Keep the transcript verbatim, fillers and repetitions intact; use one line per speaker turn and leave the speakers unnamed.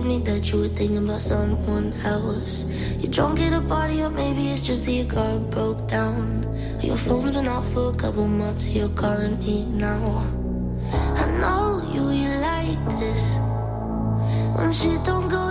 me that you were thinking about someone else. You're drunk at a party, or maybe it's just that your car broke down. Your phone's been off for a couple months, so you're calling me now. I know you, you like this when shit don't go